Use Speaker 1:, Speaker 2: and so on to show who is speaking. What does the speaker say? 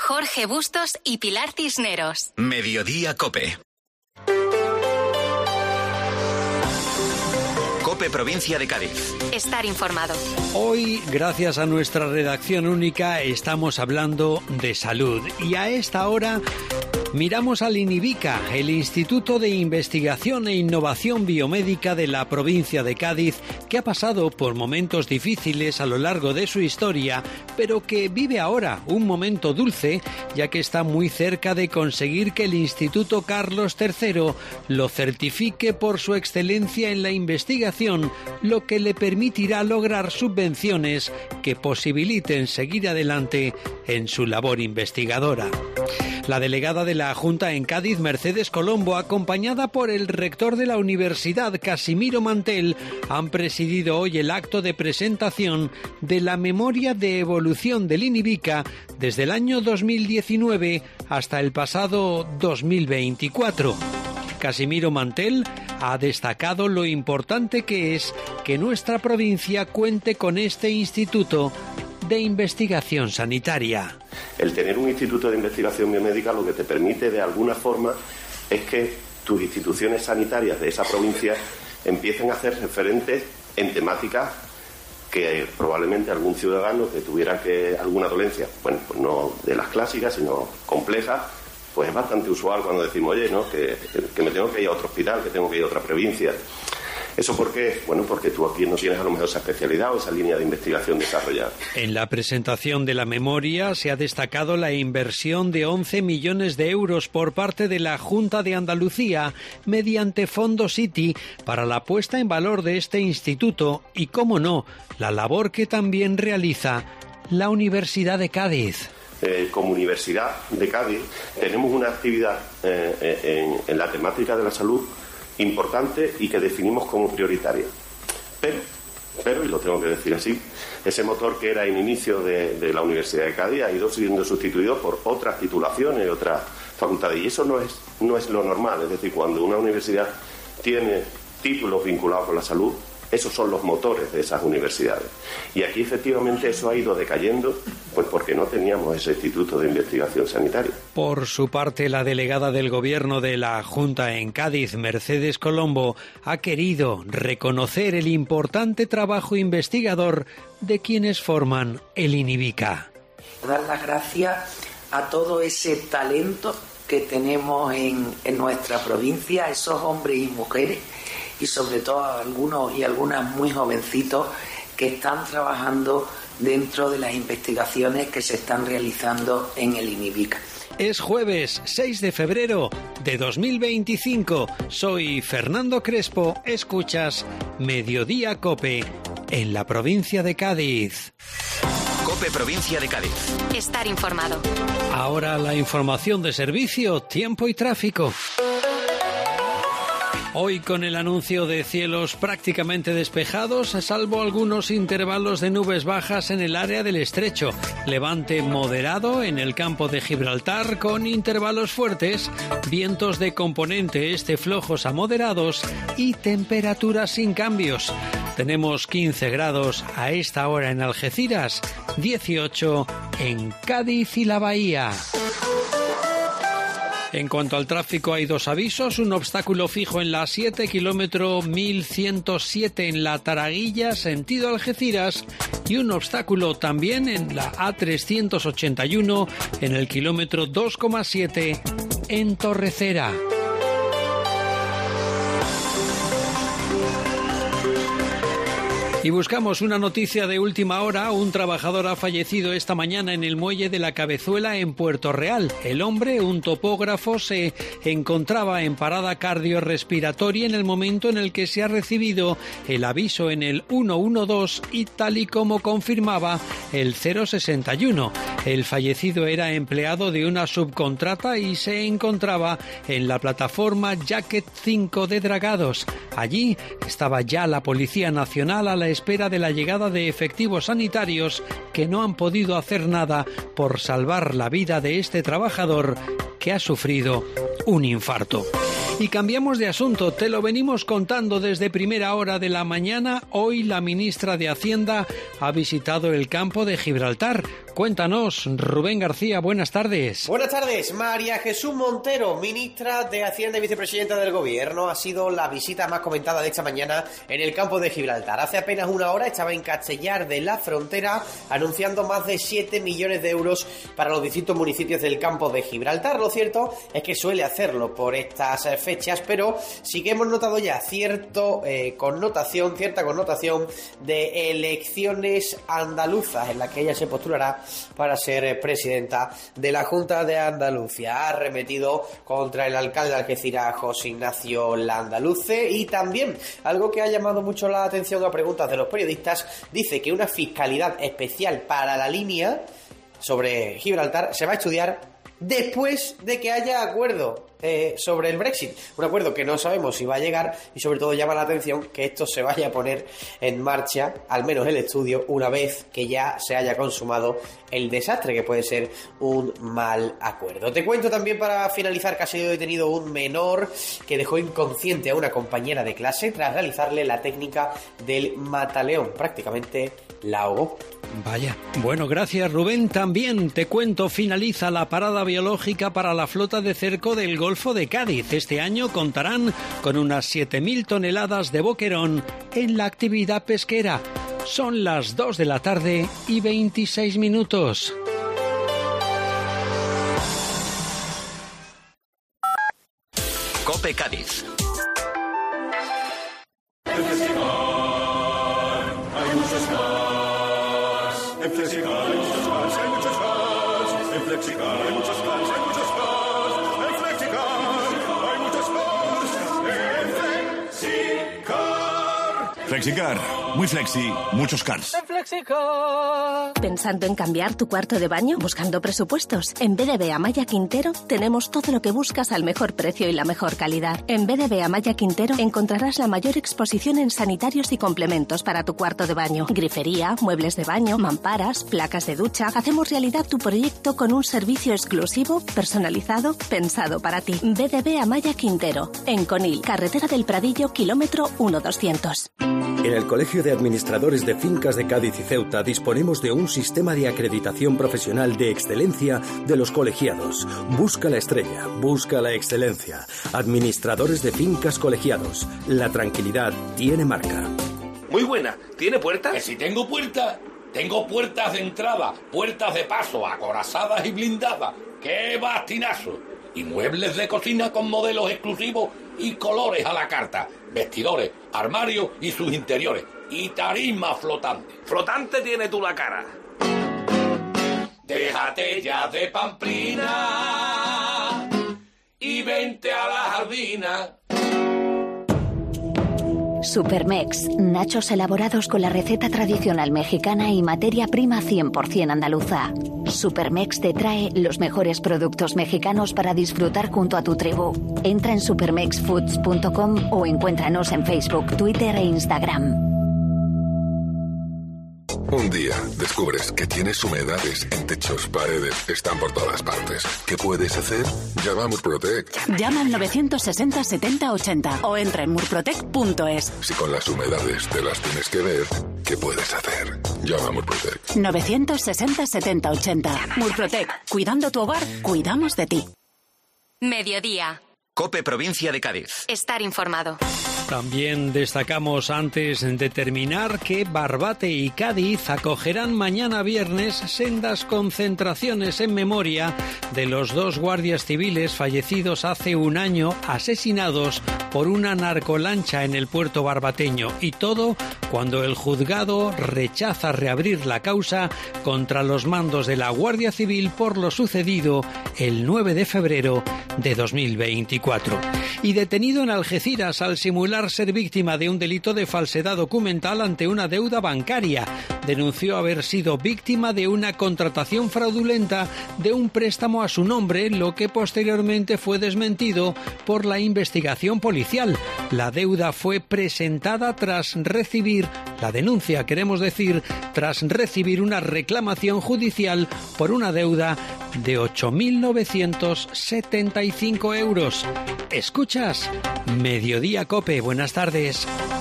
Speaker 1: Jorge Bustos y Pilar Cisneros.
Speaker 2: Mediodía COPE. COPE Provincia de Cádiz.
Speaker 1: Estar informado.
Speaker 3: Hoy, gracias a nuestra redacción única, estamos hablando de salud. Y a esta hora miramos al INIBICA, el Instituto de Investigación e Innovación Biomédica de la provincia de Cádiz, que ha pasado por momentos difíciles a lo largo de su historia, pero que vive ahora un momento dulce, ya que está muy cerca de conseguir que el Instituto Carlos III lo certifique por su excelencia en la investigación, lo que le permitirá lograr subvenciones que posibiliten seguir adelante en su labor investigadora. La delegada de la Junta en Cádiz, Mercedes Colombo, acompañada por el rector de la Universidad, Casimiro Mantel, han presidido hoy el acto de presentación de la memoria de evolución del INIBICA desde el año 2019 hasta el pasado 2024. Casimiro Mantel ha destacado lo importante que es que nuestra provincia cuente con este instituto de investigación sanitaria.
Speaker 4: El tener un instituto de investigación biomédica lo que te permite de alguna forma es que tus instituciones sanitarias de esa provincia empiecen a ser referentes en temáticas que probablemente algún ciudadano que tuviera alguna dolencia, bueno, pues no de las clásicas, sino complejas, pues es bastante usual cuando decimos, oye, ¿no? que me tengo que ir a otro hospital, que tengo que ir a otra provincia. ¿Eso por qué? Bueno, porque tú aquí no tienes a lo mejor esa especialidad o esa línea de investigación desarrollada. En
Speaker 3: la presentación de la memoria se ha destacado la inversión de 11 millones de euros por parte de la Junta de Andalucía mediante Fondo City para la puesta en valor de este instituto y, cómo no, la labor que también realiza la Universidad de Cádiz.
Speaker 4: Como Universidad de Cádiz tenemos una actividad en la temática de la salud importante y que definimos como prioritaria. Pero, y lo tengo que decir así, ese motor que era en inicio de la Universidad de Cádiz ha ido siendo sustituido por otras titulaciones y otras facultades. Y eso no es lo normal. Es decir, cuando una universidad tiene títulos vinculados con la salud, esos son los motores de esas universidades. Y aquí efectivamente eso ha ido decayendo, pues porque no teníamos ese instituto de investigación sanitaria.
Speaker 3: Por su parte, la delegada del Gobierno de la Junta en Cádiz, Mercedes Colombo, ha querido reconocer el importante trabajo investigador de quienes forman el INIBICA.
Speaker 5: Dar las gracias a todo ese talento que tenemos en nuestra provincia, esos hombres y mujeres, y sobre todo a algunos y algunas muy jovencitos que están trabajando dentro de las investigaciones que se están realizando en el INIBICA.
Speaker 3: Es jueves 6 de febrero de 2025. Soy Fernando Crespo. Escuchas Mediodía COPE en la provincia de Cádiz.
Speaker 2: COPE Provincia de Cádiz.
Speaker 1: Estar informado.
Speaker 3: Ahora la información de servicio, tiempo y tráfico. Hoy con el anuncio de cielos prácticamente despejados, salvo algunos intervalos de nubes bajas en el área del estrecho. Levante moderado en el campo de Gibraltar con intervalos fuertes, vientos de componente este flojos a moderados y temperaturas sin cambios. Tenemos 15 grados a esta hora en Algeciras, 18 en Cádiz y la Bahía. En cuanto al tráfico, hay dos avisos: un obstáculo fijo en la 7, kilómetro 1107 en la Taraguilla, sentido Algeciras, y un obstáculo también en la A381 en el kilómetro 2,7 en Torrecera. Y buscamos una noticia de última hora. Un trabajador ha fallecido esta mañana en el muelle de la Cabezuela en Puerto Real. El hombre, un topógrafo, se encontraba en parada cardiorrespiratoria en el momento en el que se ha recibido el aviso en el 112 y tal y como confirmaba el 061. El fallecido era empleado de una subcontrata y se encontraba en la plataforma Jacket 5 de Dragados. Allí estaba ya la Policía Nacional a la espera de la llegada de efectivos sanitarios que no han podido hacer nada por salvar la vida de este trabajador que ha sufrido un infarto. Y cambiamos de asunto, te lo venimos contando desde primera hora de la mañana. Hoy la ministra de Hacienda ha visitado el campo de Gibraltar, Cuéntanos, Rubén García, buenas tardes.
Speaker 6: Buenas tardes. María Jesús Montero, ministra de Hacienda y vicepresidenta del Gobierno, ha sido la visita más comentada de esta mañana en el campo de Gibraltar. Hace apenas una hora estaba en Castellar de la Frontera anunciando más de 7 millones de euros para los distintos municipios del campo de Gibraltar. Lo cierto es que suele hacerlo por estas fechas, pero sí que hemos notado ya cierta connotación de elecciones andaluzas en las que ella se postulará para ser presidenta de la Junta de Andalucía. Ha arremetido contra el alcalde de Algeciras, José Ignacio Landaluce, y también algo que ha llamado mucho la atención a preguntas de los periodistas, dice que una fiscalidad especial para la línea sobre Gibraltar se va a estudiar después de que haya acuerdo sobre el Brexit, un acuerdo que no sabemos si va a llegar, y sobre todo llama la atención que esto se vaya a poner en marcha, al menos el estudio, una vez que ya se haya consumado el desastre, que puede ser un mal acuerdo. Te cuento también, para finalizar, que ha sido detenido un menor que dejó inconsciente a una compañera de clase tras realizarle la técnica del mataleón, prácticamente la ahogó.
Speaker 3: Vaya. Bueno, gracias, Rubén. También te cuento, finaliza la parada biológica para la flota de cerco del Golfo de Cádiz. Este año contarán con unas 7.000 toneladas de boquerón en la actividad pesquera. Son las 2 de la tarde y 26 minutos.
Speaker 2: COPE Cádiz.
Speaker 7: En Flexicar hay muchos cars, hay muchos cars. En Flexicar hay muchos cars, hay muchos cars. En Flexicar hay muchos cars. En Flexicar.
Speaker 8: Flexicar, muy flexi, muchos cars.
Speaker 9: En Flexicar. ¿Pensando en cambiar tu cuarto de baño? ¿Buscando presupuestos? En BDB Amaya Quintero tenemos todo lo que buscas al mejor precio y la mejor calidad. En BDB Amaya Quintero encontrarás la mayor exposición en sanitarios y complementos para tu cuarto de baño. Grifería, muebles de baño, mamparas, placas de ducha. Hacemos realidad tu proyecto con un servicio exclusivo, personalizado, pensado para ti. BDB Amaya Quintero, en Conil, carretera del Pradillo, kilómetro 1200.
Speaker 10: En el Colegio de Administradores de Fincas de Cádiz y Ceuta disponemos de un sistema de acreditación profesional de excelencia de los colegiados. Busca la estrella, busca la excelencia. Administradores de Fincas Colegiados. La tranquilidad tiene marca.
Speaker 11: Muy buena. ¿Tiene puertas?
Speaker 12: Que si tengo puertas. Tengo puertas de entrada, puertas de paso, acorazadas y blindadas. ¡Qué bastinazo! Y muebles de cocina con modelos exclusivos y colores a la carta. Vestidores, armarios y sus interiores. Y tarima flotante.
Speaker 11: Flotante tiene tú la cara.
Speaker 12: Déjate ya de pamplina y vente a la jardina.
Speaker 13: Supermex, nachos elaborados con la receta tradicional mexicana y materia prima 100% andaluza. Supermex te trae los mejores productos mexicanos para disfrutar junto a tu tribu. Entra en supermexfoods.com o encuéntranos en Facebook, Twitter e Instagram.
Speaker 14: Un día descubres que tienes humedades en techos, paredes, están por todas partes. ¿Qué puedes hacer? Llama a Murprotec.
Speaker 15: Llama al 960 70 80 o entra en murprotec.es.
Speaker 14: Si con las humedades te las tienes que ver, ¿qué puedes hacer? Llama a Murprotec.
Speaker 15: 960 70 80. Murprotec. Cuidando tu hogar, cuidamos de ti.
Speaker 1: Mediodía.
Speaker 2: COPE Provincia de Cádiz.
Speaker 1: Estar informado.
Speaker 3: También destacamos, antes de terminar, que Barbate y Cádiz acogerán mañana viernes sendas concentraciones en memoria de los 2 guardias civiles fallecidos hace un año, asesinados por una narcolancha en el puerto barbateño. Y todo cuando el juzgado rechaza reabrir la causa contra los mandos de la Guardia Civil por lo sucedido el 9 de febrero de 2024. Y detenido en Algeciras al simular ser víctima de un delito de falsedad documental ante una deuda bancaria. Denunció haber sido víctima de una contratación fraudulenta de un préstamo a su nombre, lo que posteriormente fue desmentido por la investigación policial. La deuda fue presentada tras recibir, la denuncia, queremos decir, tras recibir una reclamación judicial por una deuda de 8.975 euros. ¿Escuchas? Mediodía COPE, buenas tardes.